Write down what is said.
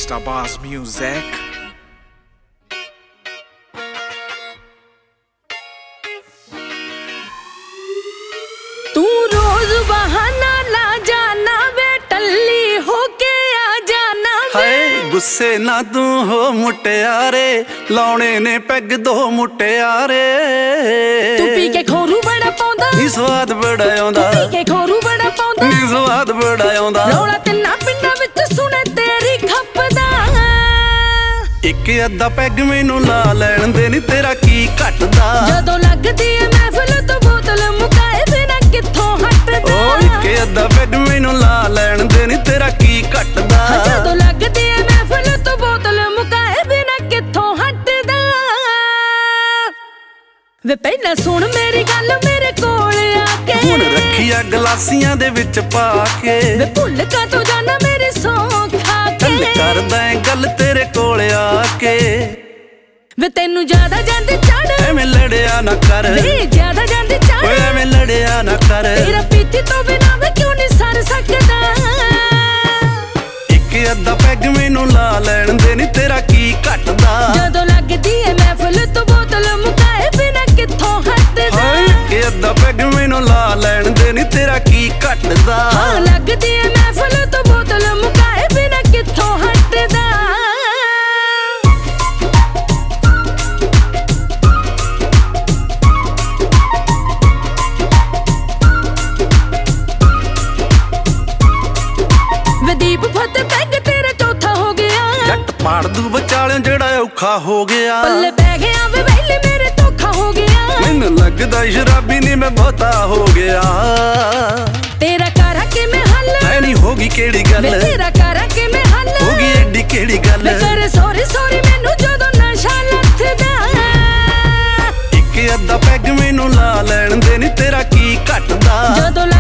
Mr. Boss Music. तू रोज बहाना ला जाना वे टल्ली होके आ जाना वे। गुस्से ना तू हो मुटियारे लाउणे ने पैग दो मुटियारे। तू पी के खोरू बड़ा पाउंदा नी स्वाद बड़ा आउंदा। तू पी के खोरू बड़ा पाउंदा नी स्वाद बड़ा आउंदा। रौला तिन्ना पिंडां विच सुणे तेरी खपदा। एक अद्धा पैग मैनू ला लैण दे नी तेरा की घटदा। जदों लगदी है महफिल तो बोतल मुकाए बिना कित्थों हटदा। एक अद्धा पैग मैनू ला लैण दे नी तेरा की घटदा। जदों लगदी है महफिल तो बोतल मुकाए बिना कित्थों हटदा। वे पहला सुन मेरी गल मेरे कोल आके। हुण रखिया गलासियां दे विच पा के। वे भुल का तो जाना मेरी सौं खा के। गल करदा ऐ गल तेरे कोल आके। वे तेनू ज्यादा जांदे चढ़ एवें लड़िया ना कर। वे ज्यादा जांदे चढ़ एवें लड़िया ना कर। तेरा पीती तो बिना वे क्यों नहीं सर सकदा। एक अद्धा पैग मैनू ला लैण दे नी तेरा की घटदा। जदों लगदी है महफिल तो बोतल मुकाए बिना कित्थों हटदा। एक अद्धा पैग मैनू ला लैण दे नी तेरा की घटदा। हाँ लगदी है महफिल तो बोतल मुकाए बिना कित्थों हटदा। दीप फत पैग तेरा चौथा हो गया। जट पाड़ दू विचाले जेड़ा औखा हो गया। पल्ले पै गया वे वेले मेरे धोखा हो गया। मैनू लगदा शराबी नी मैं बहुता हो गया। तेरा करा के मैं हल ऐ नी होगी केड़ी गल। तेरा करा के मैं हल होगी एडी केड़ी गल। मैं करे सॉरी सॉरी मैनू जदों नशा लथदा। एक अद्धा पैग मैनू ला लैण दे नी तेरा की घटदा। जदों